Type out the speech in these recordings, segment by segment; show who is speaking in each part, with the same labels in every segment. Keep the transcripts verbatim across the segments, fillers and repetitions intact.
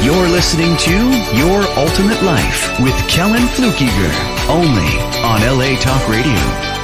Speaker 1: You're listening to Your Ultimate Life with Kellen Flukiger, only on L A Talk Radio.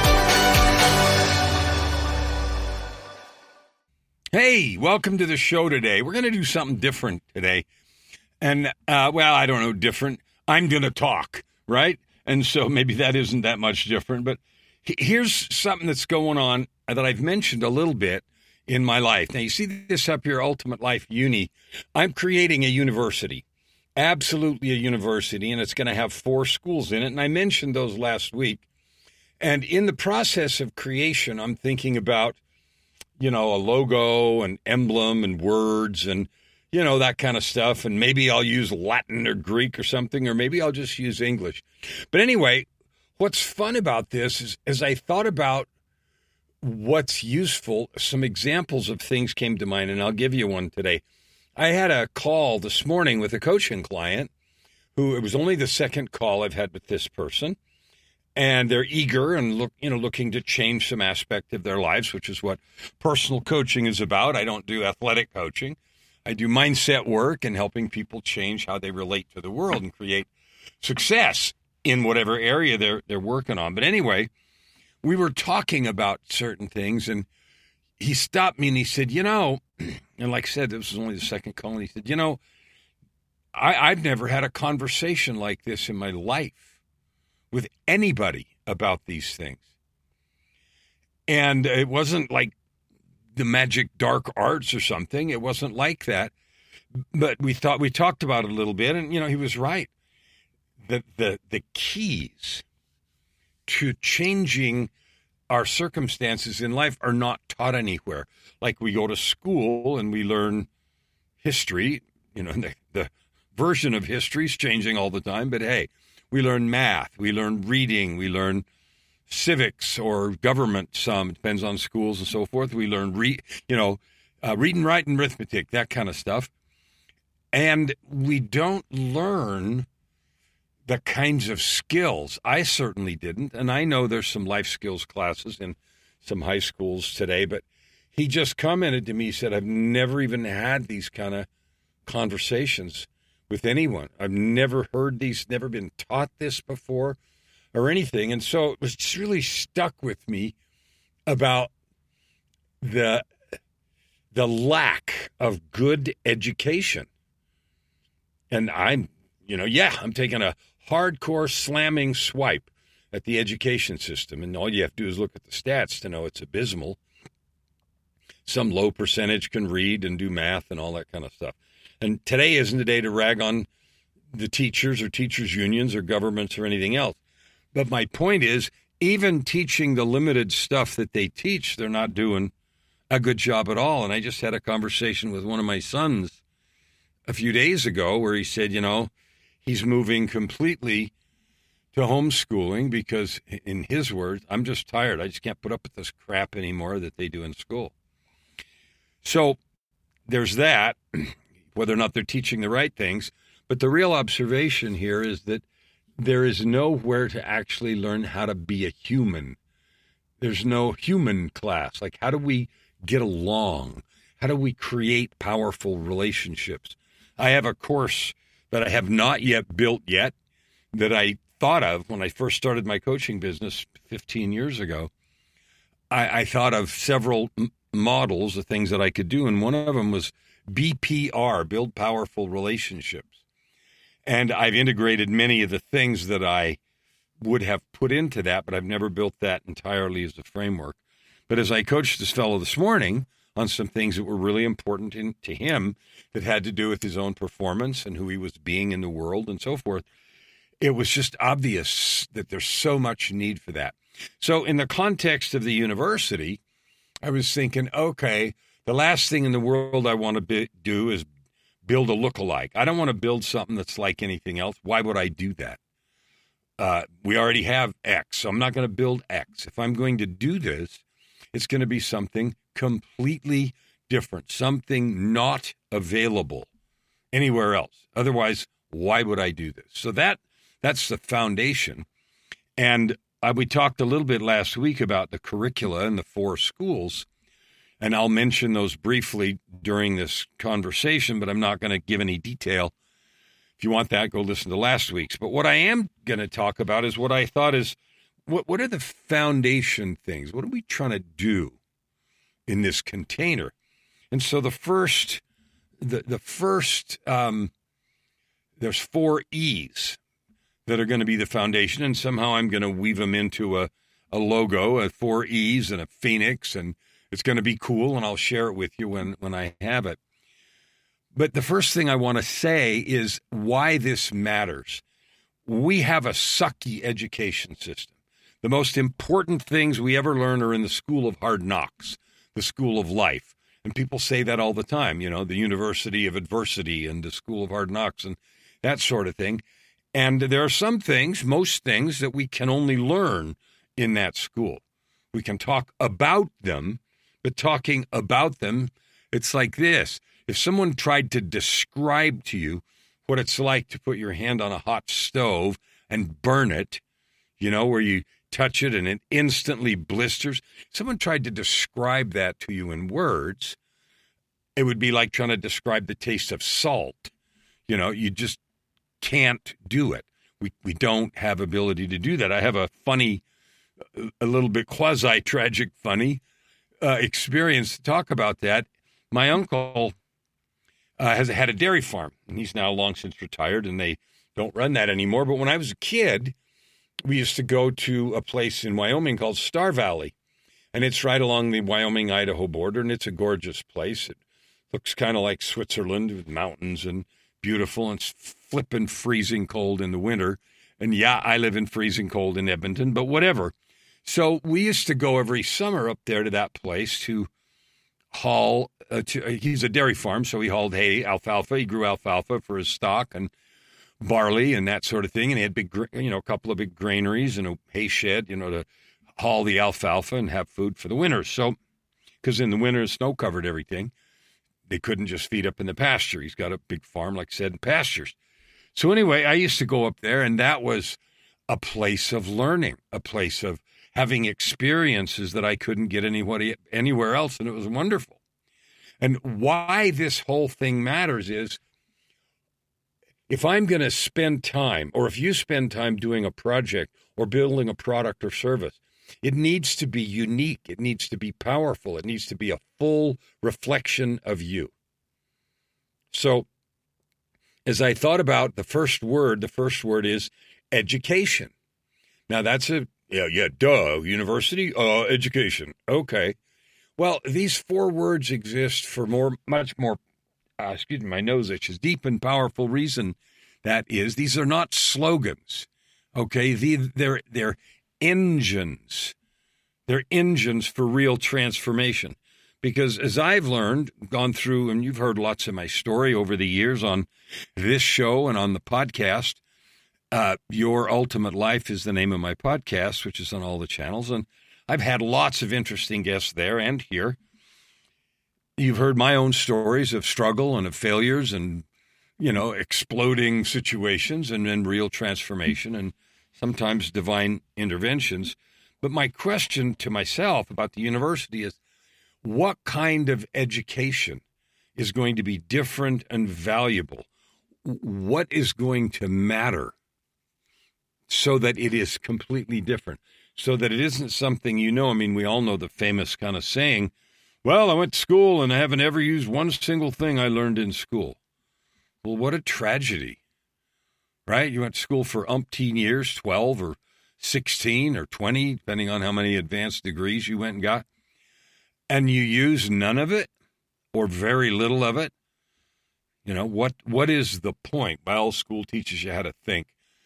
Speaker 2: Hey, welcome to the show today. We're going to do something different today. And, uh, well, I don't know, different. I'm going to talk, right? And so maybe that isn't that much different. But here's something that's going on that I've mentioned a little bit in my life. Now, you see this up here, Ultimate Life Uni. I'm creating a university, absolutely a university, and it's going to have four schools in it. And I mentioned those last week. And in the process of creation, I'm thinking about, you know, a logo and emblem and words and, you know, that kind of stuff. And maybe I'll use Latin or Greek or something, or maybe I'll just use English. But anyway, what's fun about this is, as I thought about what's useful, some examples of things came to mind, and I'll give you one today. I had a call this morning with a coaching client who, it was only the second call I've had with this person, and they're eager and look, you know, looking to change some aspect of their lives, which is what personal coaching is about. I don't do athletic coaching. I do mindset work and helping people change how they relate to the world and create success in whatever area they're they're working on. But anyway, we were talking about certain things, and he stopped me and he said, you know, and like I said, this was only the second call, and he said, you know, I, I've never had a conversation like this in my life with anybody about these things. And it wasn't like the magic dark arts or something. It wasn't like that. But we thought, we talked about it a little bit, and, you know, he was right. The, the, the keys to changing our circumstances in life are not taught anywhere. Like, we go to school and we learn history, you know, the, the version of history is changing all the time, but hey, we learn math, we learn reading, we learn civics or government, some, it depends on schools and so forth. We learn, re, you know, uh, reading, writing, arithmetic, that kind of stuff. And we don't learn the kinds of skills. I certainly didn't. And I know there's some life skills classes in some high schools today, but he just commented to me, he said, I've never even had these kind of conversations with anyone. I've never heard these, never been taught this before or anything. And so it was just really stuck with me about the, the lack of good education. And I'm, you know, yeah, I'm taking a hardcore slamming swipe at the education system. And all you have to do is look at the stats to know it's abysmal. Some low percentage can read and do math and all that kind of stuff. And today isn't the day to rag on the teachers or teachers' unions or governments or anything else. But my point is, even teaching the limited stuff that they teach, they're not doing a good job at all. And I just had a conversation with one of my sons a few days ago where he said, you know, he's moving completely to homeschooling because, in his words, I'm just tired. I just can't put up with this crap anymore that they do in school. So there's that, whether or not they're teaching the right things. But the real observation here is that there is nowhere to actually learn how to be a human. There's no human class. Like, how do we get along? How do we create powerful relationships? I have a course that I have not yet built yet that I thought of when I first started my coaching business fifteen years ago. I, I thought of several m- models of things that I could do, and one of them was B P R, Build Powerful Relationships. And I've integrated many of the things that I would have put into that, but I've never built that entirely as a framework. But as I coached this fellow this morning on some things that were really important in, to him that had to do with his own performance and who he was being in the world and so forth, it was just obvious that there's so much need for that. So in the context of the university, I was thinking, okay, the last thing in the world I want to be, do is build a lookalike. I don't want to build something that's like anything else. Why would I do that? Uh, we already have X, so I'm not going to build X. If I'm going to do this, it's going to be something completely different, something not available anywhere else. Otherwise, why would I do this? So that that's the foundation. And uh, we talked a little bit last week about the curricula in the four schools, and I'll mention those briefly during this conversation, but I'm not going to give any detail If you want that, go listen to last week's. But what I am going to talk about is what I thought is, what, what are the foundation things? What are we trying to do in this container? And so the first, the, the first, um, there's four E's that are going to be the foundation, and somehow I'm going to weave them into a, a logo, a four E's and a phoenix, and it's going to be cool, and I'll share it with you when, when I have it. But the first thing I want to say is why this matters. We have a sucky education system. The most important things we ever learn are in the school of hard knocks, the school of life. And people say that all the time, you know, the University of Adversity and the school of hard knocks and that sort of thing. And there are some things, most things, that we can only learn in that school. We can talk about them, but talking about them, it's like this. If someone tried to describe to you what it's like to put your hand on a hot stove and burn it, you know, where you touch it and it instantly blisters, someone tried to describe that to you in words, it would be like trying to describe the taste of salt. You know, you just can't do it. We we don't have ability to do that. I have a funny, a little bit quasi-tragic funny uh, experience to talk about that. My uncle uh, has had a dairy farm, and he's now long since retired, and they don't run that anymore. But when I was a kid, we used to go to a place in Wyoming called Star Valley, and it's right along the Wyoming-Idaho border, and it's a gorgeous place. It looks kind of like Switzerland with mountains and beautiful, and it's flipping freezing cold in the winter. And yeah, I live in freezing cold in Edmonton, but whatever. So we used to go every summer up there to that place to haul, uh, to, uh, he's a dairy farm, so he hauled hay, alfalfa. He grew alfalfa for his stock and barley and that sort of thing. And he had big, you know, a couple of big granaries and a hay shed, you know, to haul the alfalfa and have food for the winter. So, because in the winter, snow covered everything. They couldn't just feed up in the pasture. He's got a big farm, like I said, and pastures. So anyway, I used to go up there, and that was a place of learning, a place of having experiences that I couldn't get anybody, anywhere else, and it was wonderful. And why this whole thing matters is, if I'm going to spend time, or if you spend time doing a project or building a product or service, it needs to be unique. It needs to be powerful. It needs to be a full reflection of you. So as I thought about the first word, the first word is education. Now that's a, yeah, yeah, duh, university, uh, education. Okay. Well, these four words exist for more, much more, uh, excuse me, my nose itches, deep and powerful reason. That is, these are not slogans. Okay. The, they're, they're engines. They're engines for real transformation. Because as I've learned, gone through, and you've heard lots of my story over the years on this show and on the podcast, uh, Your Ultimate Life is the name of my podcast, which is on all the channels. And I've had lots of interesting guests there and here. You've heard my own stories of struggle and of failures and, you know, exploding situations and then real transformation and sometimes divine interventions. But my question to myself about the university is, what kind of education is going to be different and valuable? What is going to matter so that it is completely different, so that it isn't something, you know, I mean, we all know the famous kind of saying, well, I went to school and I haven't ever used one single thing I learned in school. Well, what a tragedy, right? You went to school for umpteen years, twelve or sixteen or twenty, depending on how many advanced degrees you went and got. And you use none of it or very little of it. You know, what what is the point? Well, school teaches you how to think.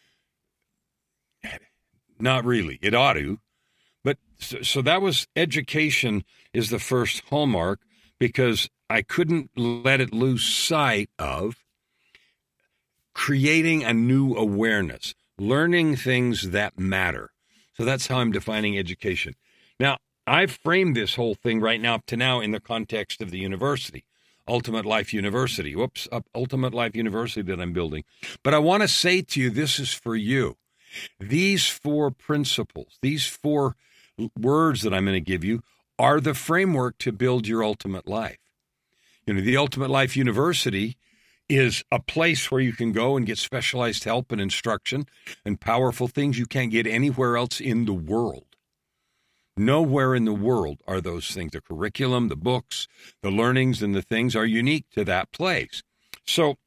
Speaker 2: Not really. It ought to. But so, so that was, education is the first hallmark, because I couldn't let it lose sight of creating a new awareness, learning things that matter. So that's how I'm defining education. Now, I've framed this whole thing right now up to now in the context of the university, Ultimate Life University. Whoops, Ultimate Life University that I'm building. But I want to say to you, this is for you. These four principles, these four words that I'm going to give you are the framework to build your ultimate life. You know, the Ultimate Life University is a place where you can go and get specialized help and instruction and powerful things you can't get anywhere else in the world. Nowhere in the world are those things. The curriculum, the books, the learnings, and the things are unique to that place. So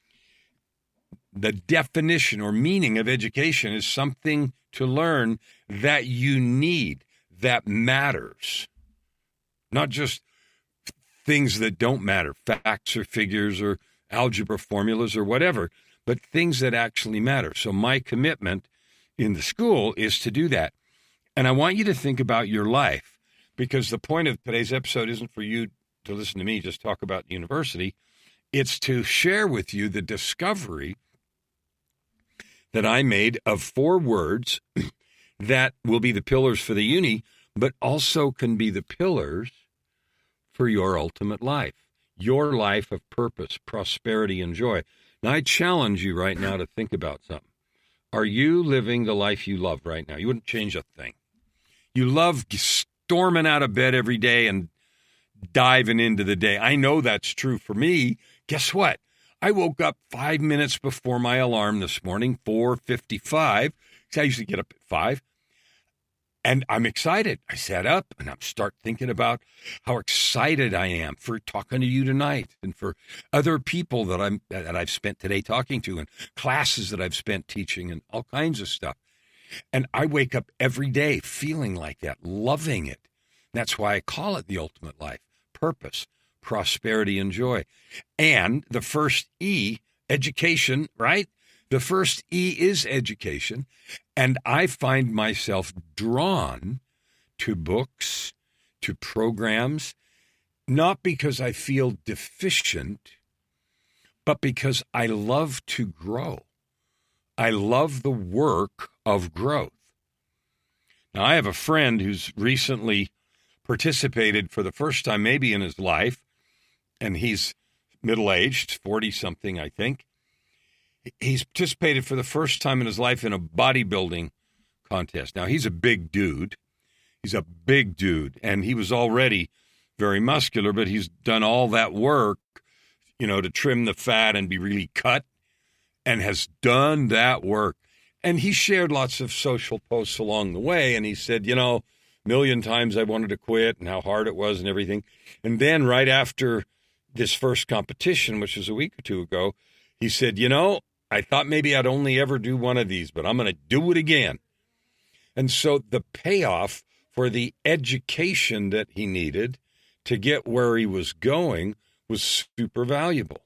Speaker 2: the definition or meaning of education is something to learn that you need, that matters. Not just things that don't matter, facts or figures or algebra formulas or whatever, but things that actually matter. So my commitment in the school is to do that. And I want you to think about your life, because the point of today's episode isn't for you to listen to me just talk about university. It's to share with you the discovery that I made of four words that will be the pillars for the uni, but also can be the pillars for your ultimate life, your life of purpose, prosperity, and joy. Now, I challenge you right now to think about something. Are you living the life you love right now? You wouldn't change a thing. You love storming out of bed every day and diving into the day. I know that's true for me. Guess what? I woke up five minutes before my alarm this morning, four fifty-five, because I usually get up at five, and I'm excited. I sat up, and I'm start thinking about how excited I am for talking to you tonight and for other people that, I'm, that I've spent today talking to and classes that I've spent teaching and all kinds of stuff. And I wake up every day feeling like that, loving it. That's why I call it the ultimate life, purpose, prosperity, and joy. And the first E, education, right? The first E is education. And I find myself drawn to books, to programs, not because I feel deficient, but because I love to grow. I love the work of growth. Now, I have a friend who's recently participated for the first time maybe in his life, and he's middle-aged, forty-something, I think. He's participated for the first time in his life in a bodybuilding contest. Now, he's a big dude. He's a big dude, and he was already very muscular, but he's done all that work, you know, to trim the fat and be really cut, and has done that work. And he shared lots of social posts along the way, and he said, you know, a million times I wanted to quit and how hard it was and everything. And then right after this first competition, which was a week or two ago, he said, you know, I thought maybe I'd only ever do one of these, but I'm going to do it again. And so the payoff for the education that he needed to get where he was going was super valuable.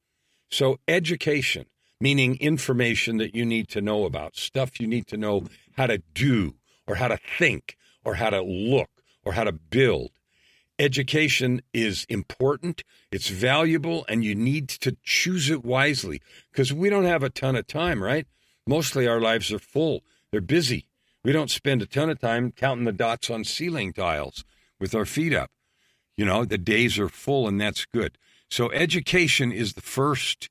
Speaker 2: So education, meaning information that you need to know about, stuff you need to know how to do or how to think or how to look or how to build. Education is important, it's valuable, and you need to choose it wisely because we don't have a ton of time, right? Mostly our lives are full. They're busy. We don't spend a ton of time counting the dots on ceiling tiles with our feet up. You know, the days are full, and that's good. So education is the first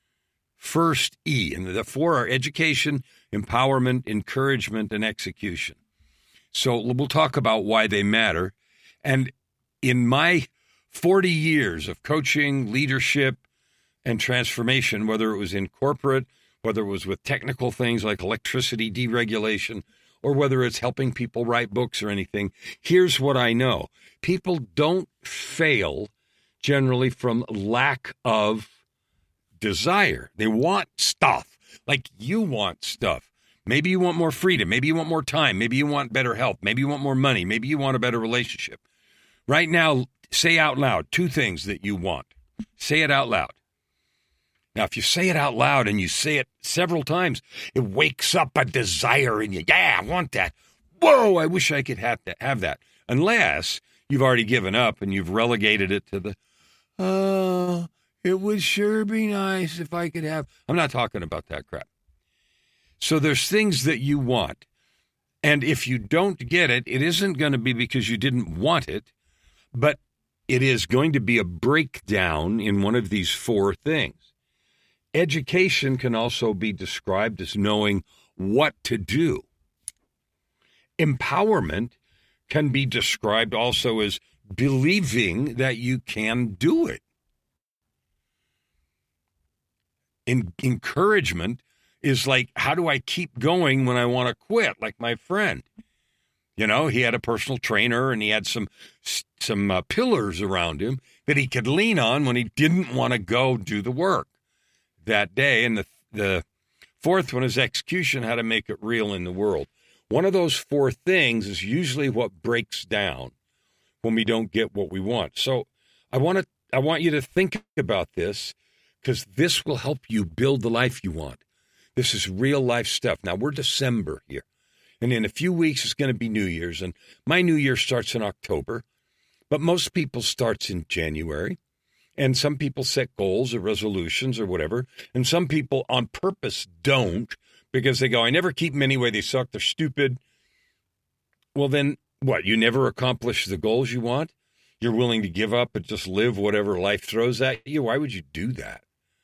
Speaker 2: First E, and the four are education, empowerment, encouragement, and execution. So we'll talk about why they matter. And in my forty years of coaching, leadership, and transformation, whether it was in corporate, whether it was with technical things like electricity deregulation, or whether it's helping people write books or anything, here's what I know. People don't fail generally from lack of desire. They want stuff like you want stuff. Maybe you want more freedom. Maybe you want more time. Maybe you want better health. Maybe you want more money. Maybe you want a better relationship. Right now, say out loud two things that you want. Say it out loud. Now, if you say it out loud and you say it several times, it wakes up a desire in you. Yeah, I want that. Whoa, I wish I could have that. Have that. Unless you've already given up and you've relegated it to the, oh, uh, it would sure be nice if I could have. I'm not talking about that crap. So there's things that you want. And if you don't get it, it isn't going to be because you didn't want it, but it is going to be a breakdown in one of these four things. Education can also be described as knowing what to do. Empowerment can be described also as believing that you can do it. in, encouragement is like, how do I keep going when I want to quit? Like my friend, you know, he had a personal trainer and he had some some uh, pillars around him that he could lean on when he didn't want to go do the work that day. And the the fourth one is execution, how to make it real in the world. One of those four things is usually what breaks down when we don't get what we want. So I want to I want you to think about this, because this will help you build the life you want. This is real life stuff. Now, we're December here, and in a few weeks it's going to be New Year's, and my New Year starts in October, but most people starts in January, and some people set goals or resolutions or whatever, and some people on purpose don't, because they go, I never keep them anyway, they suck, they're stupid. Well, then what? You never accomplish the goals you want? You're willing to give up and just live whatever life throws at you? Why would you do that?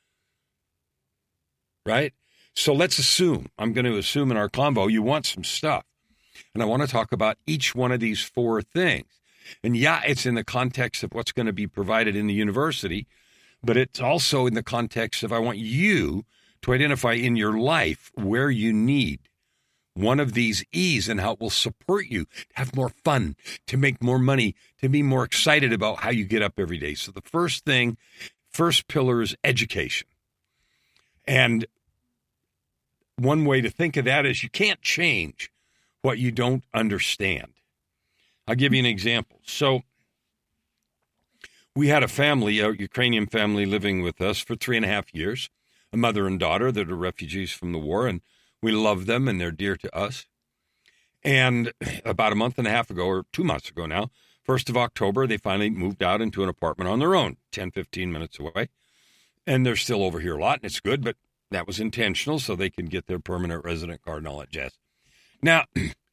Speaker 2: Right? So let's assume, I'm going to assume in our convo, you want some stuff. And I want to talk about each one of these four things. And yeah, it's in the context of what's going to be provided in the university, but it's also in the context of I want you to identify in your life where you need one of these E's and how it will support you to have more fun, to make more money, to be more excited about how you get up every day. So the first thing, first pillar is education. And one way to think of that is you can't change what you don't understand. I'll give you an example. So we had a family, a Ukrainian family living with us for three and a half years, a mother and daughter that are refugees from the war, and we love them and they're dear to us. And about a month and a half ago, or two months ago now, first of October, they finally moved out into an apartment on their own, ten, fifteen minutes away. And they're still over here a lot, and it's good, but that was intentional so they can get their permanent resident card and all that jazz. Now,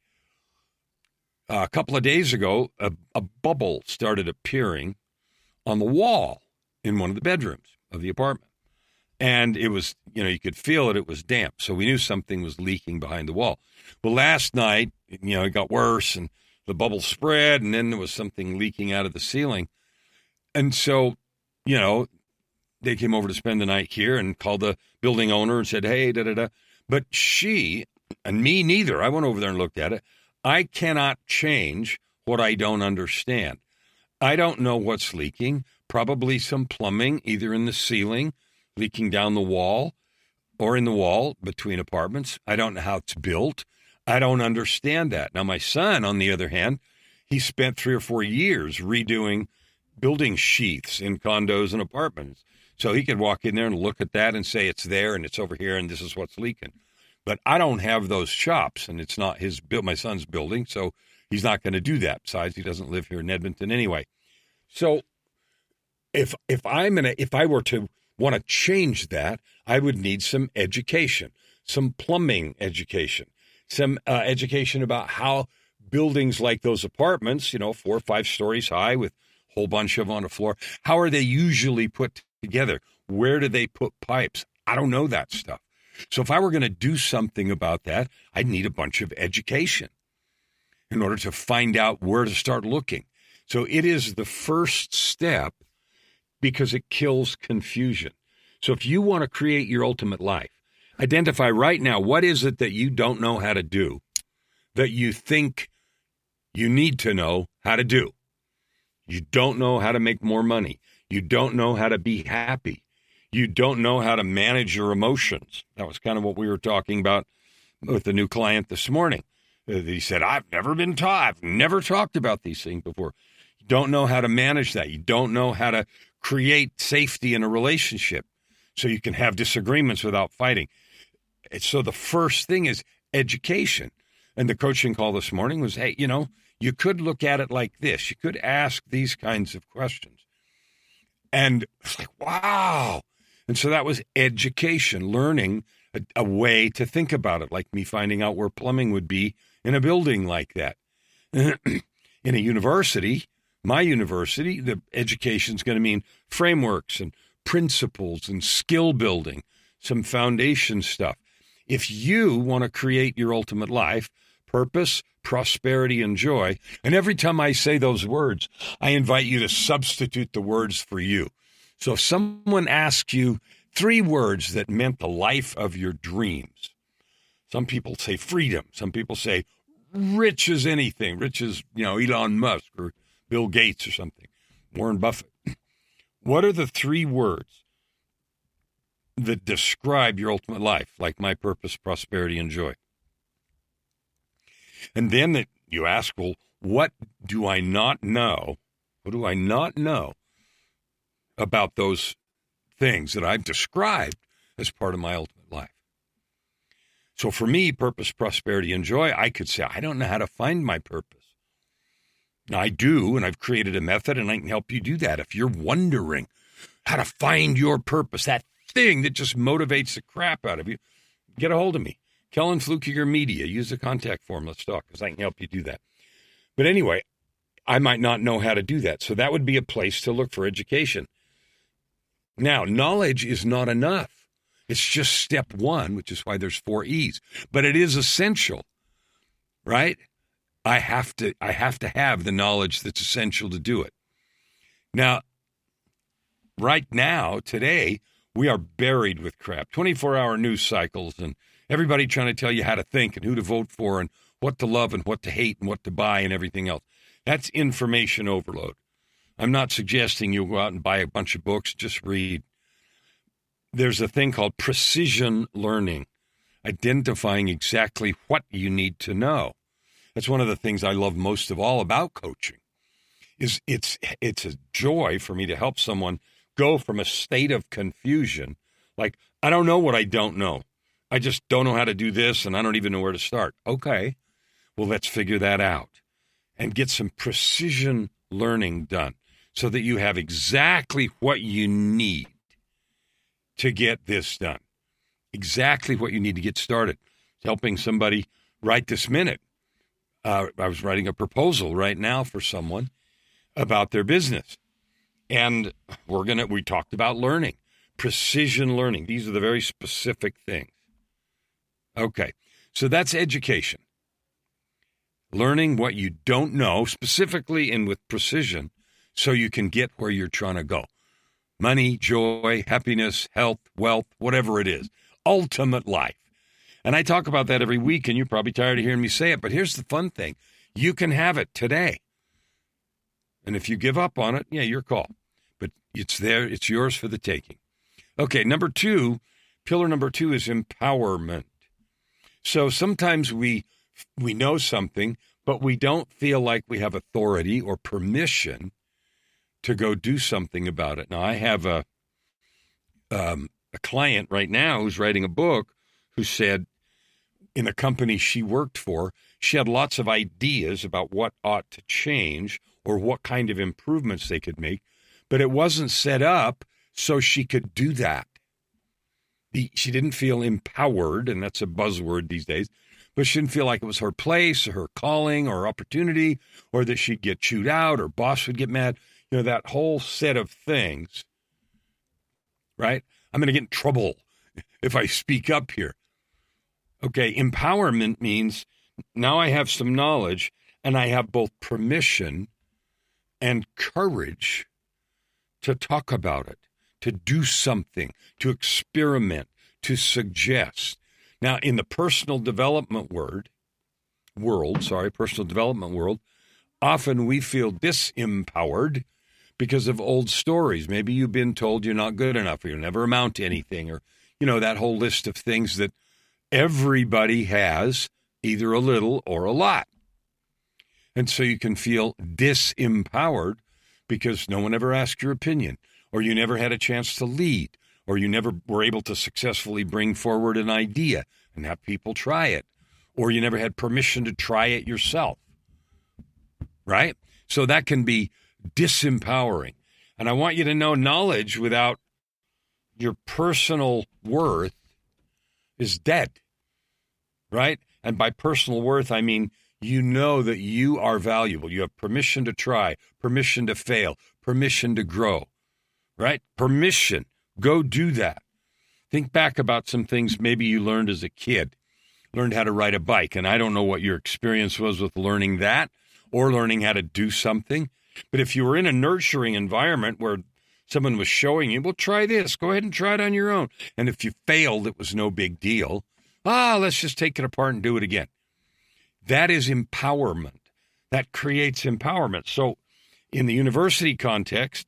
Speaker 2: a couple of days ago, a, a bubble started appearing on the wall in one of the bedrooms of the apartment. And it was, you know, you could feel it. It was damp. So we knew something was leaking behind the wall. Well, last night, you know, it got worse and the bubble spread, and then there was something leaking out of the ceiling. And so, you know, they came over to spend the night here and called the building owner and said, hey, da-da-da. But she, and me neither, I went over there and looked at it. I cannot change what I don't understand. I don't know what's leaking. Probably some plumbing, either in the ceiling, leaking down the wall, or in the wall between apartments. I don't know how it's built. I don't understand that. Now, my son, on the other hand, he spent three or four years redoing building sheaths in condos and apartments. So he could walk in there and look at that and say it's there and it's over here and this is what's leaking. But I don't have those chops, and it's not his my son's building, so he's not going to do that. Besides, he doesn't live here in Edmonton anyway. So if if I'm gonna if I were to want to change that, I would need some education, some plumbing education, some uh, education about how buildings like those apartments, you know, four or five stories high with a whole bunch of them on the floor, how are they usually put together? Where do they put pipes? I don't know that stuff. So if I were going to do something about that, I'd need a bunch of education in order to find out where to start looking. So it is the first step because it kills confusion. So if you want to create your ultimate life, identify right now, what is it that you don't know how to do that you think you need to know how to do? You don't know how to make more money. You don't know how to be happy. You don't know how to manage your emotions. That was kind of what we were talking about with the new client this morning. Uh, he said, I've never been taught. I've never talked about these things before. You don't know how to manage that. You don't know how to create safety in a relationship so you can have disagreements without fighting. And so the first thing is education. And the coaching call this morning was, hey, you know, you could look at it like this. You could ask these kinds of questions. And it's like, wow. And so that was education, learning a, a way to think about it, like me finding out where plumbing would be in a building like that. In a university, my university, the education is going to mean frameworks and principles and skill building, some foundation stuff. If you want to create your ultimate life, purpose, prosperity, and joy, and every time I say those words, I invite you to substitute the words for you. So if someone asks you three words that meant the life of your dreams. Some people say freedom. Some people say rich as anything. Rich as, you know, Elon Musk or Bill Gates or something. Warren Buffett. What are the three words that describe your ultimate life, like my purpose, prosperity, and joy? And then you ask, well, what do I not know? What do I not know about those things that I've described as part of my ultimate life? So for me, purpose, prosperity, and joy, I could say, I don't know how to find my purpose. Now, I do, and I've created a method, and I can help you do that. If you're wondering how to find your purpose, that thing that just motivates the crap out of you, get a hold of me. Kellen Flukiger Media. Use the contact form. Let's talk, because I can help you do that. But anyway, I might not know how to do that. So that would be a place to look for education. Now, knowledge is not enough. It's just step one, which is why there's four E's. But it is essential, right? I have to I have to have the knowledge that's essential to do it. Now, right now, today, we are buried with crap. twenty-four hour news cycles and everybody trying to tell you how to think and who to vote for and what to love and what to hate and what to buy and everything else. That's information overload. I'm not suggesting you go out and buy a bunch of books, just read. There's a thing called precision learning, identifying exactly what you need to know. That's one of the things I love most of all about coaching. Is it's it's a joy for me to help someone go from a state of confusion, like, I don't know what I don't know. I just don't know how to do this, and I don't even know where to start. Okay, well, let's figure that out and get some precision learning done so that you have exactly what you need to get this done. Exactly what you need to get started. Helping somebody right this minute. Uh, I was writing a proposal right now for someone about their business. And we're gonna we talked about learning, precision learning. These are the very specific things. Okay, so that's education. Learning what you don't know, specifically and with precision, so you can get where you're trying to go. Money, joy, happiness, health, wealth, whatever it is. Ultimate life. And I talk about that every week, and you're probably tired of hearing me say it, but here's the fun thing. You can have it today. And if you give up on it, yeah, your call. But it's there. It's yours for the taking. Okay, number two, pillar number two is empowerment. So sometimes we we know something, but we don't feel like we have authority or permission to go do something about it. Now, I have a um, a client right now who's writing a book who said in a company she worked for, she had lots of ideas about what ought to change or what kind of improvements they could make, but it wasn't set up so she could do that. The, she didn't feel empowered, and that's a buzzword these days, but she didn't feel like it was her place or her calling or opportunity, or that she'd get chewed out or boss would get mad. You know, that whole set of things, right? I'm going to get in trouble if I speak up here. Okay, empowerment means now I have some knowledge and I have both permission and courage to talk about it, to do something, to experiment, to suggest. Now, in the personal development word, world, sorry, personal development world, often we feel disempowered because of old stories. Maybe you've been told you're not good enough or you'll never amount to anything, or, you know, that whole list of things that everybody has, either a little or a lot. And so you can feel disempowered because no one ever asked your opinion, or you never had a chance to lead, or you never were able to successfully bring forward an idea and have people try it, or you never had permission to try it yourself, right? So that can be disempowering. And I want you to know knowledge without your personal worth is dead, right? And by personal worth, I mean you know that you are valuable. You have permission to try, permission to fail, permission to grow, right? Permission. Go do that. Think back about some things maybe you learned as a kid, learned how to ride a bike. And I don't know what your experience was with learning that or learning how to do something. But if you were in a nurturing environment where Someone was showing you, well, try this. Go ahead and try it on your own. And if you failed, it was no big deal. Ah, let's just take it apart and do it again. That is empowerment. That creates empowerment. So in the university context,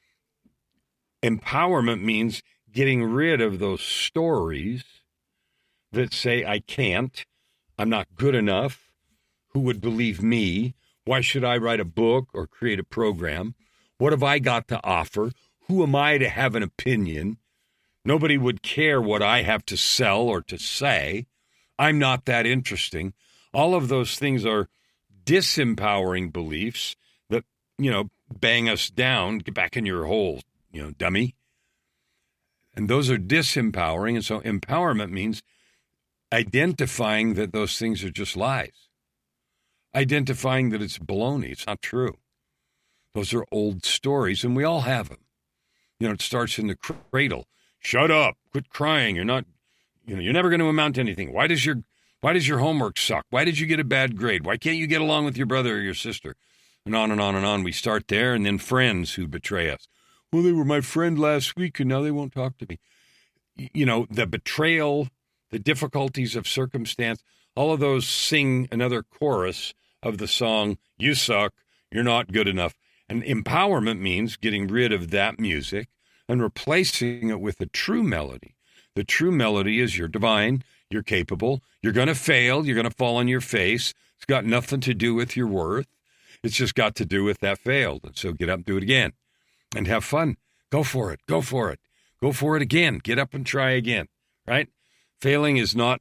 Speaker 2: empowerment means getting rid of those stories that say, I can't, I'm not good enough, who would believe me? Why should I write a book or create a program? What have I got to offer? Who am I to have an opinion? Nobody would care what I have to sell or to say. I'm not that interesting. All of those things are disempowering beliefs that, you know, bang us down, get back in your hole, you know, dummy. And those are disempowering. And so empowerment means identifying that those things are just lies. Identifying that it's baloney. It's not true. Those are old stories, and we all have them. You know, it starts in the cradle. Shut up. Quit crying. You're not, you know, you're never going to amount to anything. Why does your, why does your homework suck? Why did you get a bad grade? Why can't you get along with your brother or your sister? And on and on and on. We start there, and then friends who betray us. Well, they were my friend last week, and now they won't talk to me. You know, the betrayal, the difficulties of circumstance, all of those sing another chorus of the song, you suck, you're not good enough. And empowerment means getting rid of that music and replacing it with a true melody. The true melody is you're divine, you're capable, you're going to fail, you're going to fall on your face. It's got nothing to do with your worth. It's just got to do with that failed. And so get up and do it again and have fun. Go for it. Go for it. Go for it again. Get up and try again, right? Failing is not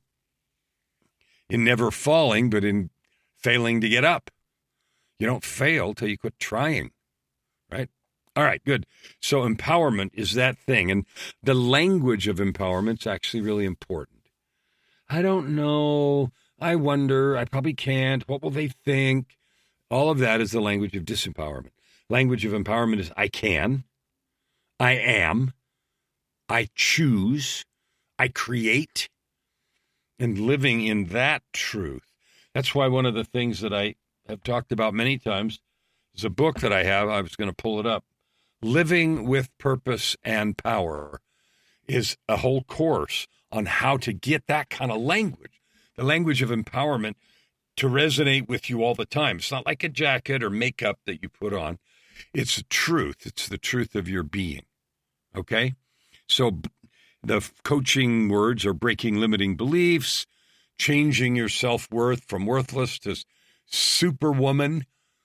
Speaker 2: in never falling, but in failing to get up. You don't fail till you quit trying, right? All right, good. So empowerment is that thing. And the language of empowerment is actually really important. I don't know. I wonder. I probably can't. What will they think? All of that is the language of disempowerment. Language of empowerment is I can, I am, I choose, I create, and living in that truth. That's why one of the things that I have talked about many times is a book that I have. I was going to pull it up. Living with Purpose and Power is a whole course on how to get that kind of language, the language of empowerment, to resonate with you all the time. It's not like a jacket or makeup that you put on. It's the truth. It's the truth of your being. Okay? So the coaching words are breaking limiting beliefs, changing your self-worth from worthless to superwoman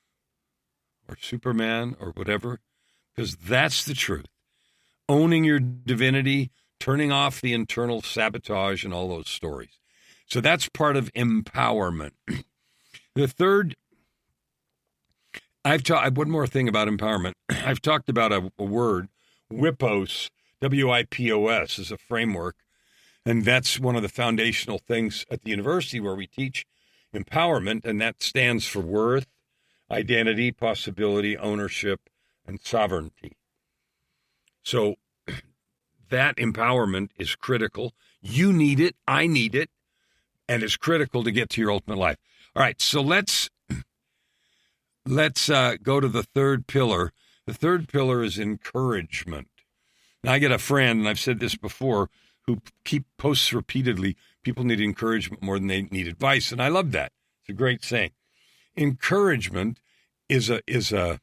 Speaker 2: or Superman or whatever, because that's the truth. Owning your divinity, turning off the internal sabotage and all those stories. So that's part of empowerment. The third, I've talked, one more thing about empowerment. I've talked about a, a word, WIPOS, W I P O S, is a framework. And that's one of the foundational things at the university where we teach empowerment, and that stands for worth, identity, possibility, ownership, and sovereignty. So that empowerment is critical. You need it. I need it. And it's critical to get to your ultimate life. All right, so let's let's uh, go to the third pillar. The third pillar is encouragement. Now, I get a friend, and I've said this before, who keep posts repeatedly, people need encouragement more than they need advice, and I love that. It's a great saying. Encouragement is a is a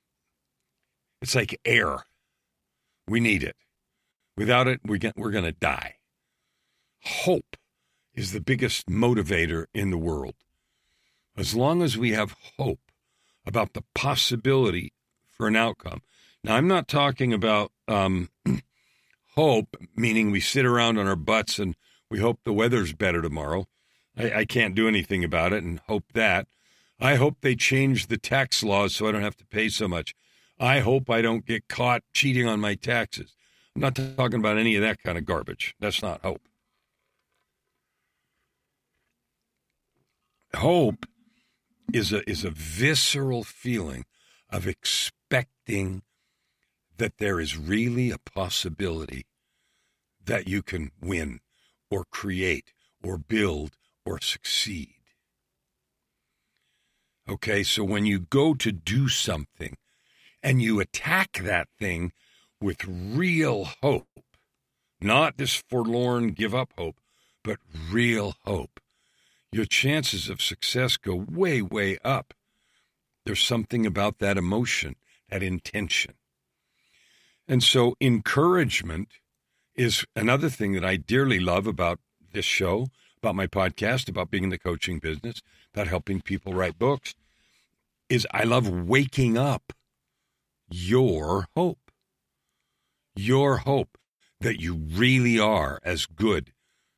Speaker 2: it's like air. We need it. Without it, we get, we're going to die. Hope is the biggest motivator in the world. As long as we have hope about the possibility for an outcome. Now, I'm not talking about um, hope, meaning we sit around on our butts and we hope the weather's better tomorrow. I, I can't do anything about it and hope that. I hope they change the tax laws so I don't have to pay so much. I hope I don't get caught cheating on my taxes. I'm not talking about any of that kind of garbage. That's not hope. Hope is a is a visceral feeling of expecting that there is really a possibility that you can win or create or build or succeed. Okay, so when you go to do something and you attack that thing with real hope, not this forlorn give up hope, but real hope, your chances of success go way, way up. There's something about that emotion, that intention. And so encouragement is another thing that I dearly love about this show, about my podcast, about being in the coaching business, about helping people write books, is I love waking up your hope. Your hope that you really are as good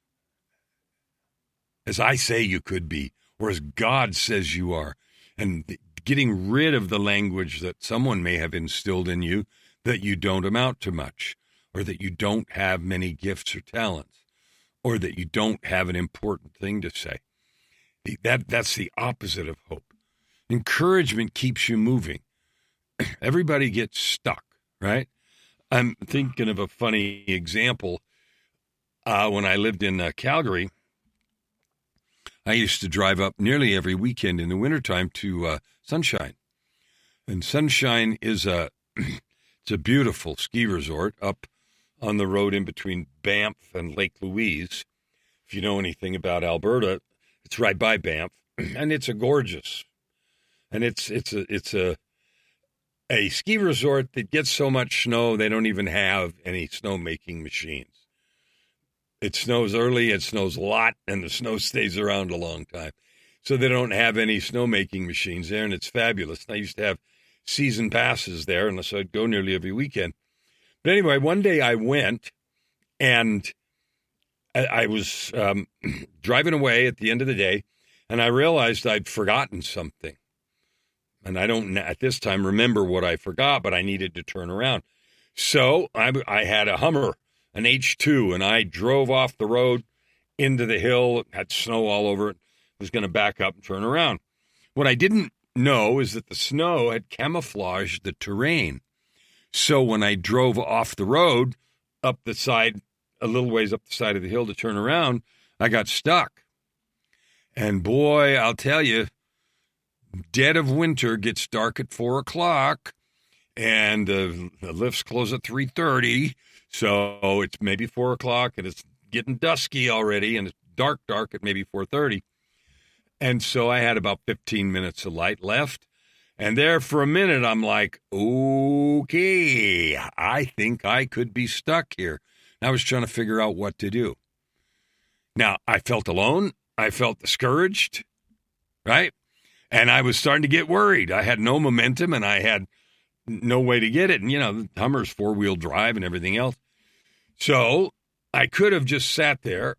Speaker 2: as I say you could be, or as God says you are, and getting rid of the language that someone may have instilled in you that you don't amount to much, or that you don't have many gifts or talents, or that you don't have an important thing to say. That, that's the opposite of hope. Encouragement keeps you moving. Everybody gets stuck, right? I'm thinking of a funny example. Uh, when I lived in uh, Calgary, I used to drive up nearly every weekend in the wintertime to uh, Sunshine. And Sunshine is a, it's a beautiful ski resort up on the road in between Banff and Lake Louise. If you know anything about Alberta, it's right by Banff, and it's a gorgeous, and it's it's a it's a a ski resort that gets so much snow they don't even have any snowmaking machines. It snows early, it snows a lot, and the snow stays around a long time. So they don't have any snowmaking machines there, and it's fabulous. And I used to have season passes there, and so I'd go nearly every weekend. But anyway, one day I went, and I, I was um, driving away at the end of the day, and I realized I'd forgotten something. And I don't, at this time, remember what I forgot, but I needed to turn around. So I, I had a Hummer, an H two, and I drove off the road into the hill. It had snow all over it. I was going to back up and turn around. What I didn't know is that the snow had camouflaged the terrain. So when I drove off the road, up the side, a little ways up the side of the hill to turn around, I got stuck. And boy, I'll tell you, dead of winter, gets dark at four o'clock, and uh, the lifts close at three thirty, so it's maybe four o'clock, and it's getting dusky already, and it's dark, dark at maybe four thirty. And so I had about fifteen minutes of light left, and there for a minute, I'm like, okay, I think I could be stuck here. And I was trying to figure out what to do. Now, I felt alone. I felt discouraged, right? And I was starting to get worried. I had no momentum, and I had no way to get it. And, you know, the Hummer's four-wheel drive and everything else. So I could have just sat there,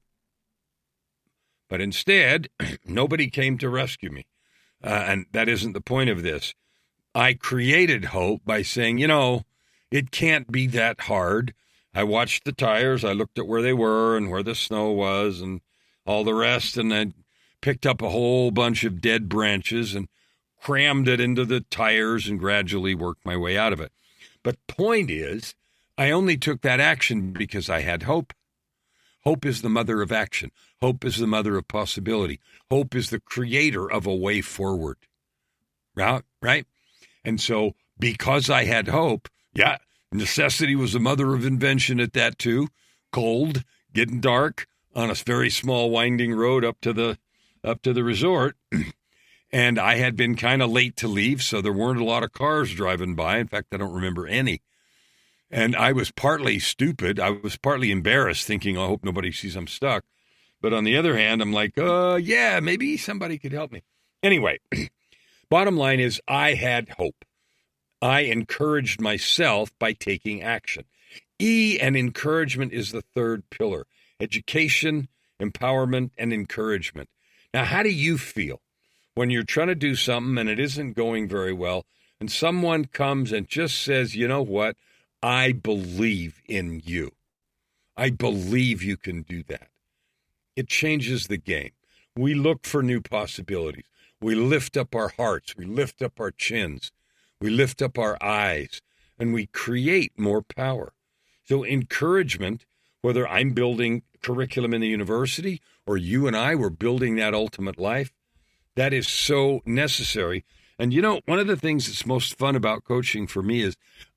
Speaker 2: but instead, nobody came to rescue me. Uh, and that isn't the point of this. I created hope by saying, you know, it can't be that hard. I watched the tires. I looked at where they were and where the snow was and all the rest, and I picked up a whole bunch of dead branches and crammed it into the tires and gradually worked my way out of it. But point is, I only took that action because I had hope. Hope is the mother of action. Hope is the mother of possibility. Hope is the creator of a way forward. Right? Right? And so because I had hope, yeah, necessity was the mother of invention at that too. Cold, getting dark on a very small winding road up to the up to the resort. And I had been kind of late to leave, so there weren't a lot of cars driving by. In fact, I don't remember any. And I was partly stupid. I was partly embarrassed, thinking, I hope nobody sees I'm stuck. But on the other hand, I'm like, uh, yeah, maybe somebody could help me. Anyway, bottom line is I had hope. I encouraged myself by taking action. E and encouragement is the third pillar. Education, empowerment, and encouragement. Now, how do you feel when you're trying to do something and it isn't going very well, and someone comes and just says, you know what, I believe in you. I believe you can do that. It changes the game. We look for new possibilities. We lift up our hearts. We lift up our chins. We lift up our eyes, and we create more power. So encouragement, whether I'm building curriculum in the university or you and I were building that ultimate life, that is so necessary. And, you know, one of the things that's most fun about coaching for me is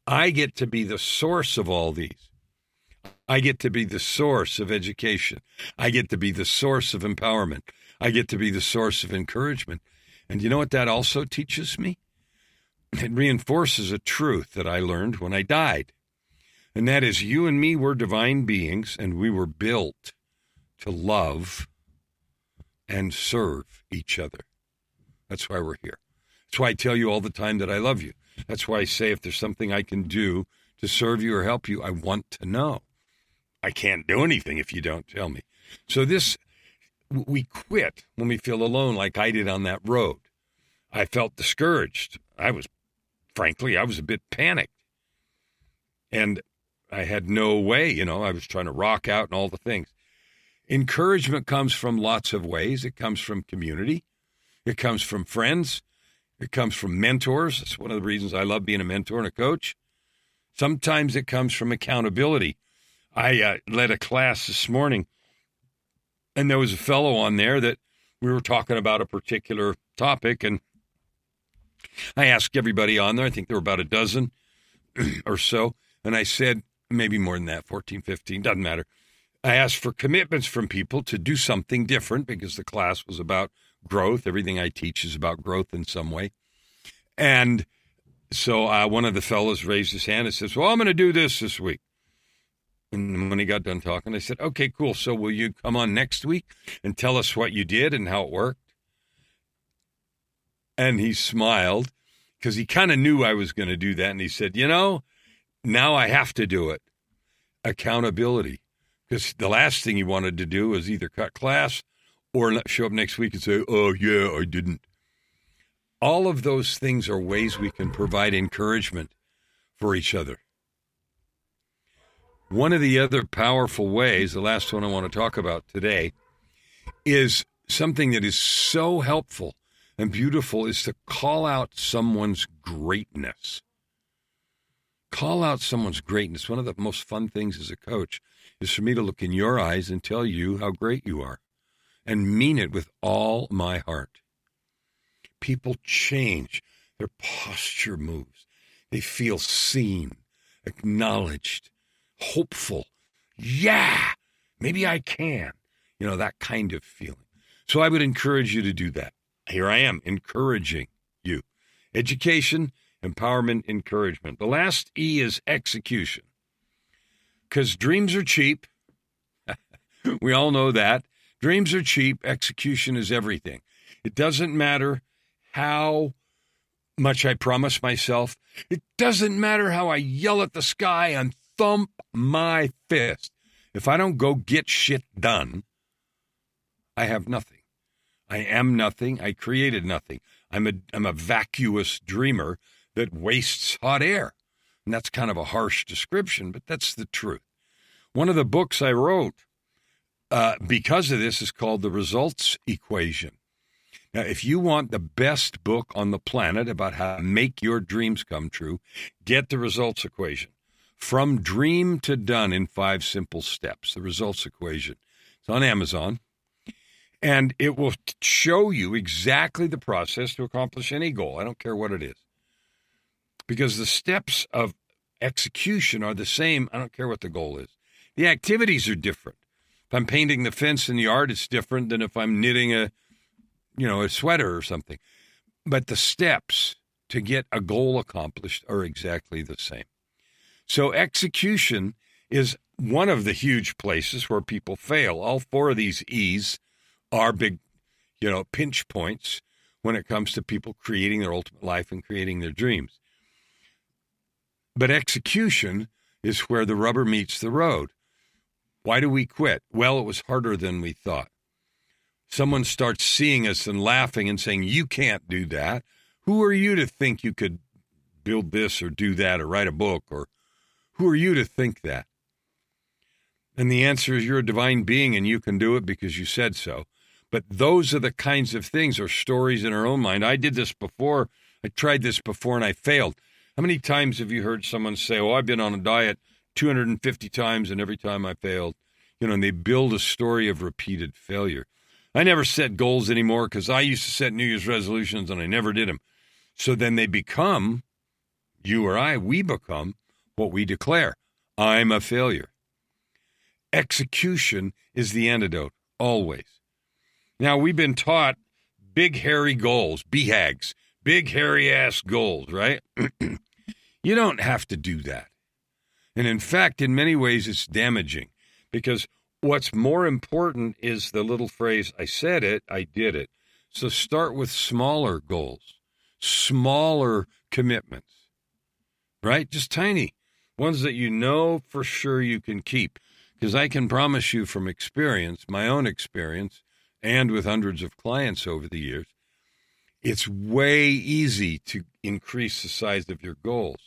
Speaker 2: I get to be the source of all these. I get to be the source of education. I get to be the source of empowerment. I get to be the source of encouragement. And you know what that also teaches me? It reinforces a truth that I learned when I died. And that is, you and me were divine beings, and we were built to love and serve each other. That's why we're here. That's why I tell you all the time that I love you. That's why I say if there's something I can do to serve you or help you, I want to know. I can't do anything if you don't tell me. So this, we quit when we feel alone, like I did on that road. I felt discouraged. I was, frankly, I was a bit panicked. And I had no way, you know, I was trying to rock out and all the things. Encouragement comes from lots of ways. It comes from community. It comes from friends. It comes from mentors. That's one of the reasons I love being a mentor and a coach. Sometimes it comes from accountability. I uh, led a class this morning, and there was a fellow on there that we were talking about a particular topic, and I asked everybody on there, I think there were about a dozen or so, and I said, maybe more than that, fourteen, fifteen, doesn't matter. I asked for commitments from people to do something different because the class was about growth. Everything I teach is about growth in some way. And so uh, one of the fellows raised his hand and says, well, I'm going to do this this week. And when he got done talking, I said, okay, cool. So will you come on next week and tell us what you did and how it worked? And he smiled because he kind of knew I was going to do that. And he said, you know, now I have to do it. Accountability. Because the last thing he wanted to do was either cut class or show up next week and say, oh, yeah, I didn't. All of those things are ways we can provide encouragement for each other. One of the other powerful ways, the last one I want to talk about today, is something that is so helpful and beautiful is to call out someone's greatness. Call out someone's greatness. One of the most fun things as a coach is for me to look in your eyes and tell you how great you are and mean it with all my heart. People change. Their posture moves. They feel seen, acknowledged, hopeful. Yeah, maybe I can. You know, that kind of feeling. So I would encourage you to do that. Here I am, encouraging you. Education, empowerment, encouragement. The last E is execution. Because dreams are cheap. We all know that. Dreams are cheap. Execution is everything. It doesn't matter how much I promise myself. It doesn't matter how I yell at the sky and thump my fist. If I don't go get shit done, I have nothing. I am nothing. I created nothing. I'm a, I'm a vacuous dreamer that wastes hot air. And that's kind of a harsh description, but that's the truth. One of the books I wrote uh, because of this is called The Results Equation. Now, if you want the best book on the planet about how to make your dreams come true, get The Results Equation. From Dream to Done in Five Simple Steps. The Results Equation. It's on Amazon. And it will show you exactly the process to accomplish any goal. I don't care what it is. Because the steps of execution are the same. I don't care what the goal is. The activities are different. If I'm painting the fence in the yard, it's different than if I'm knitting a, you know, a sweater or something. But the steps to get a goal accomplished are exactly the same. So execution is one of the huge places where people fail. All four of these E's are big, you know, pinch points when it comes to people creating their ultimate life and creating their dreams. But execution is where the rubber meets the road. Why do we quit? Well, it was harder than we thought. Someone starts seeing us and laughing and saying, you can't do that. Who are you to think you could build this or do that or write a book? Or who are you to think that? And the answer is you're a divine being and you can do it because you said so. But those are the kinds of things or stories in our own mind. I did this before. I tried this before and I failed. How many times have you heard someone say, oh, I've been on a diet two hundred fifty times and every time I failed? You know, and they build a story of repeated failure. I never set goals anymore because I used to set New Year's resolutions and I never did them. So then they become You or I, we become what we declare. I'm a failure. Execution is the antidote, always. Now, we've been taught big, hairy goals, B HAGs, big, hairy-ass goals, right? You don't have to do that. And in fact, in many ways, it's damaging because what's more important is the little phrase, I said it, I did it. So start with smaller goals, smaller commitments, right? Just tiny ones that you know for sure you can keep. Because I can promise you from experience, my own experience, and with hundreds of clients over the years, it's way easy to increase the size of your goals.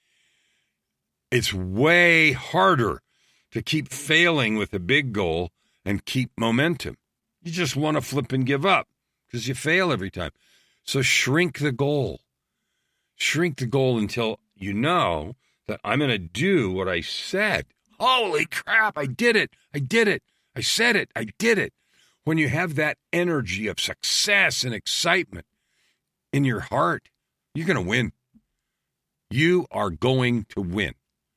Speaker 2: It's way harder to keep failing with a big goal and keep momentum. You just want to flip and give up because you fail every time. So shrink the goal. Shrink the goal until you know that I'm going to do what I said. Holy crap, I did it. I did it. I said it. I did it. When you have that energy of success and excitement in your heart, you're going to win. You are going to win.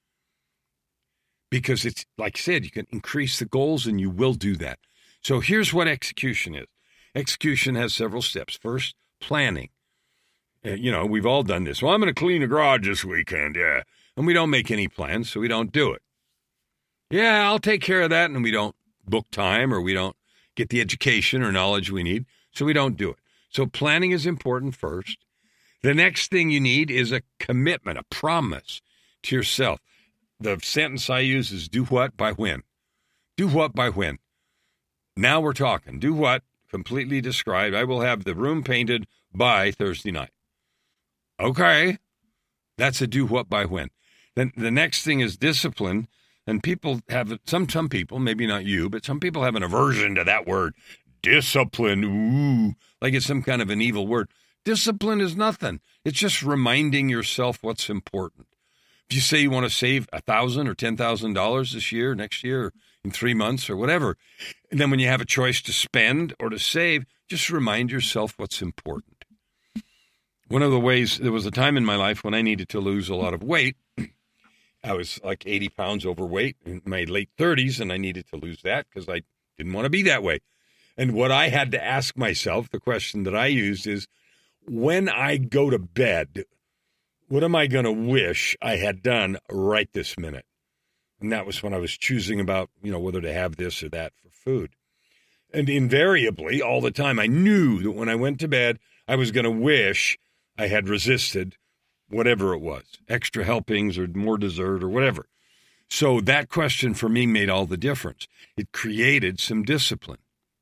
Speaker 2: Because it's, like I said, you can increase the goals and you will do that. So here's what execution is. Execution has several steps. First, planning. Uh, you know, we've all done this. Well, I'm going to clean the garage this weekend, yeah. And we don't make any plans, so we don't do it. Yeah, I'll take care of that, and we don't book time or we don't get the education or knowledge we need, so we don't do it. So planning is important first. The next thing you need is a commitment, a promise to yourself. The sentence I use is do what by when. Do what by when. Now we're talking. Do what? Completely described. I will have the room painted by Thursday night. Okay. That's a do what by when. Then the next thing is discipline. And people have, some some people, maybe not you, but some people have an aversion to that word, discipline. Ooh, like it's some kind of an evil word. Discipline is nothing. It's just reminding yourself what's important. If you say you want to save a thousand or ten thousand dollars this year, next year, or in three months, or whatever, and then when you have a choice to spend or to save, just remind yourself what's important. One of the ways, there was a time in my life when I needed to lose a lot of weight. I was like eighty pounds overweight in my late thirties, and I needed to lose that because I didn't want to be that way. And what I had to ask myself, the question that I used is, when I go to bed, what am I going to wish I had done right this minute? And that was when I was choosing about, you know, whether to have this or that for food. And invariably, all the time, I knew that when I went to bed, I was going to wish I had resisted whatever it was, extra helpings or more dessert or whatever. So that question for me made all the difference. It created some discipline.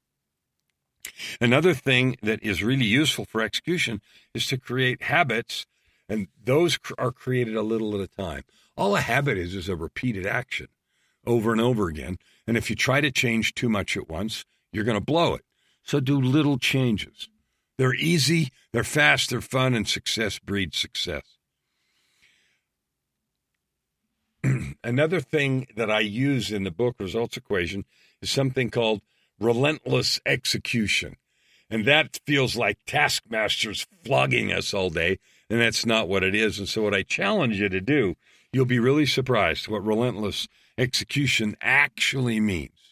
Speaker 2: Another thing that is really useful for execution is to create habits, and those are created a little at a time. All a habit is is a repeated action over and over again. And if you try to change too much at once, you're going to blow it. So do little changes. They're easy, they're fast, they're fun, and success breeds success. Another thing that I use in the book, Results Equation, is something called relentless execution. And that feels like taskmasters flogging us all day, and that's not what it is. And so what I challenge you to do, you'll be really surprised what relentless execution actually means.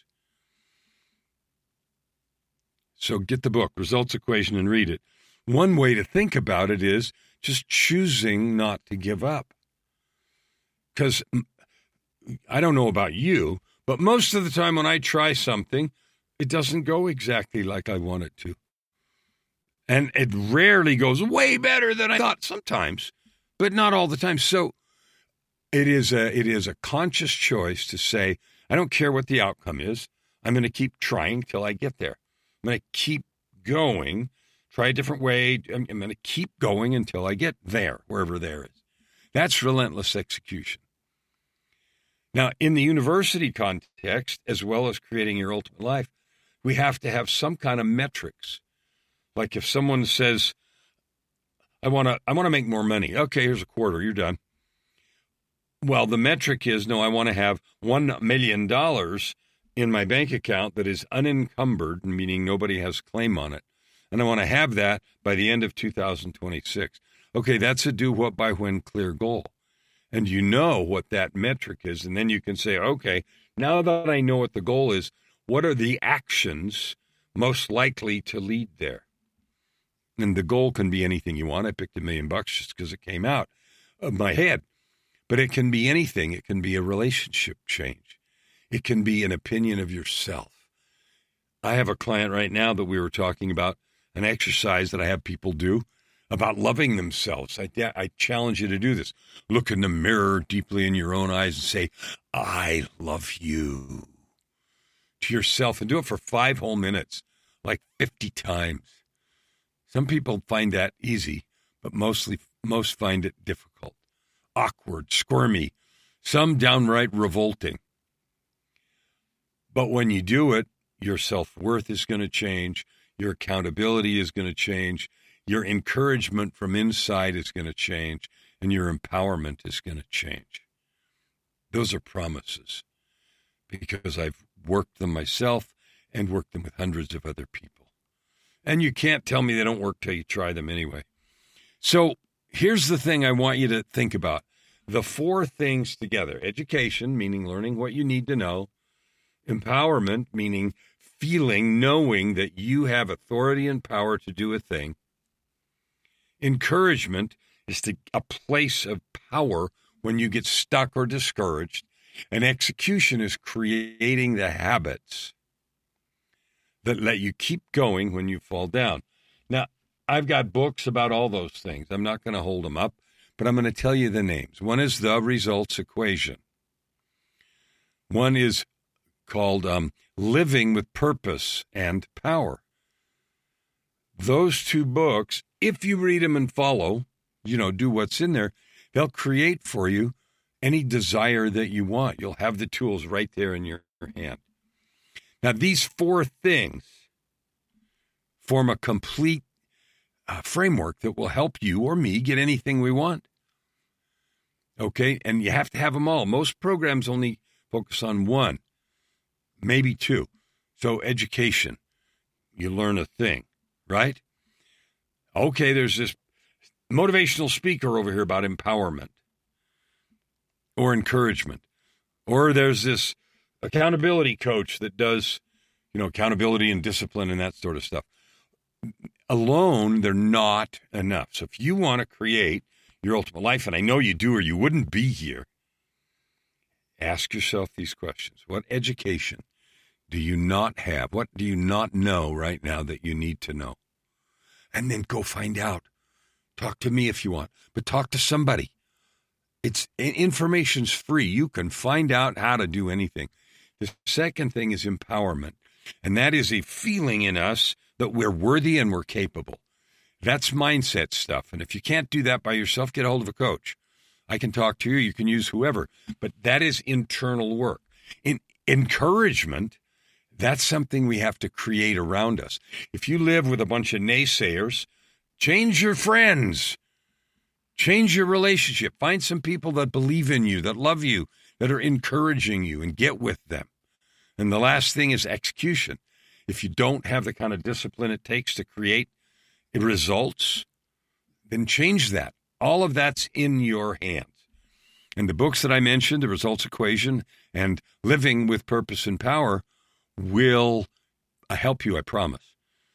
Speaker 2: So get the book, Results Equation, and read it. One way to think about it is just choosing not to give up. Because I don't know about you, but most of the time when I try something, it doesn't go exactly like I want it to. And it rarely goes way better than I thought sometimes, but not all the time. So it is a, it is a conscious choice to say, I don't care what the outcome is. I'm going to keep trying till I get there. I'm going to keep going, try a different way. I'm, I'm going to keep going until I get there, wherever there is. That's relentless execution. Now, in the university context, as well as creating your ultimate life, we have to have some kind of metrics. Like if someone says, I want to I want to make more money. Okay, here's a quarter. You're done. Well, the metric is, no, I want to have one million dollars in my bank account that is unencumbered, meaning nobody has claim on it. And I want to have that by the end of two thousand twenty-six. Okay, that's a do what by when clear goal. And you know what that metric is. And then you can say, okay, now that I know what the goal is, what are the actions most likely to lead there? And the goal can be anything you want. I picked a million bucks just because it came out of my head. But it can be anything. It can be a relationship change. It can be an opinion of yourself. I have a client right now that we were talking about an exercise that I have people do about loving themselves. I, I challenge you to do this. Look in the mirror deeply in your own eyes and say, I love you, to yourself, and do it for five whole minutes, like fifty times. Some people find that easy, but mostly most find it difficult, awkward, squirmy, some downright revolting. But when you do it, your self-worth is going to change, your accountability is going to change, your encouragement from inside is going to change, and your empowerment is going to change. Those are promises, because I've worked them myself and worked them with hundreds of other people. And you can't tell me they don't work till you try them anyway. So here's the thing I want you to think about. The four things together: education, meaning learning what you need to know; empowerment, meaning feeling, knowing that you have authority and power to do a thing; encouragement is to a place of power when you get stuck or discouraged; and execution is creating the habits that let you keep going when you fall down. Now, I've got books about all those things. I'm not going to hold them up, but I'm going to tell you the names. One is The Results Equation. One is called um, Living with Purpose and Power. Those two books, if you read them and follow, you know, do what's in there, they'll create for you any desire that you want. You'll have the tools right there in your hand. Now, these four things form a complete uh, framework that will help you or me get anything we want. Okay? And you have to have them all. Most programs only focus on one, maybe two. So education, you learn a thing, right? Okay, there's this motivational speaker over here about empowerment or encouragement. Or there's this accountability coach that does, you know, accountability and discipline and that sort of stuff. Alone, they're not enough. So if you want to create your ultimate life, and I know you do or you wouldn't be here, ask yourself these questions. What education do you not have? What do you not know right now that you need to know? And then go find out. Talk to me if you want, but talk to somebody. It's information's free. You can find out how to do anything. The second thing is empowerment, and that is a feeling in us that we're worthy and we're capable. That's mindset stuff. And if you can't do that by yourself, get a hold of a coach. I can talk to you. You can use whoever. But that is internal work. In encouragement, that's something we have to create around us. If you live with a bunch of naysayers, change your friends. Change your relationship. Find some people that believe in you, that love you, that are encouraging you, and get with them. And the last thing is execution. If you don't have the kind of discipline it takes to create results, then change that. All of that's in your hands. And the books that I mentioned, The Results Equation and Living with Purpose and Power, will help you, I promise.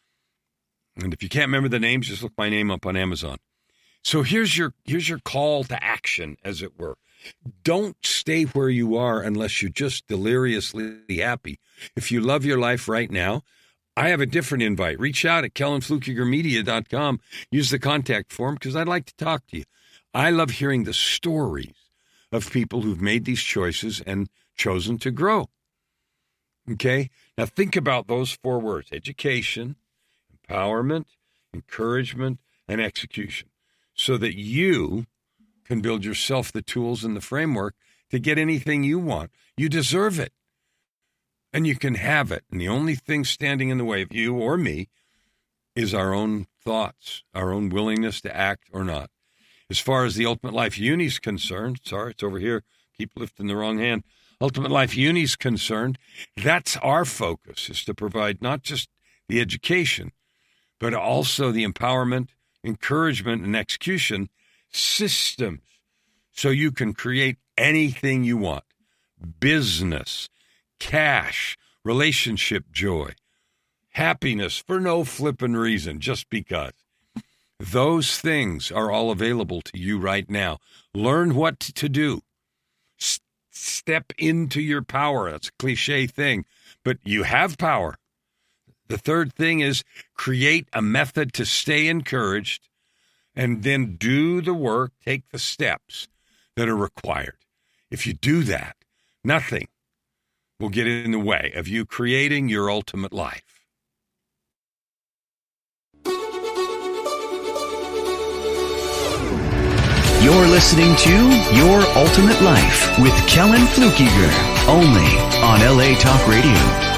Speaker 2: And if you can't remember the names, just look my name up on Amazon. So here's your here's your call to action, as it were. Don't stay where you are unless you're just deliriously happy. If you love your life right now, I have a different invite. Reach out at kellen flukiger media dot com. Use the contact form because I'd like to talk to you. I love hearing the stories of people who've made these choices and chosen to grow. Okay? Now think about those four words: education, empowerment, encouragement, and execution, so that you can build yourself the tools and the framework to get anything you want. You deserve it. And you can have it. And the only thing standing in the way of you or me is our own thoughts, our own willingness to act or not. As far as the Ultimate Life Uni is concerned, sorry, it's over here. Keep lifting the wrong hand. Ultimate Life Uni is concerned, that's our focus, is to provide not just the education, but also the empowerment, encouragement, and execution systems so you can create anything you want. Business, cash, relationship joy, happiness for no flippin' reason, just because. Those things are all available to you right now. Learn what to do. S- step into your power. That's a cliche thing, but you have power. The third thing is create a method to stay encouraged and then do the work, take the steps that are required. If you do that, nothing will get in the way of you creating your ultimate life.
Speaker 1: You're listening to Your Ultimate Life with Kellen Flukiger, only on L A Talk Radio.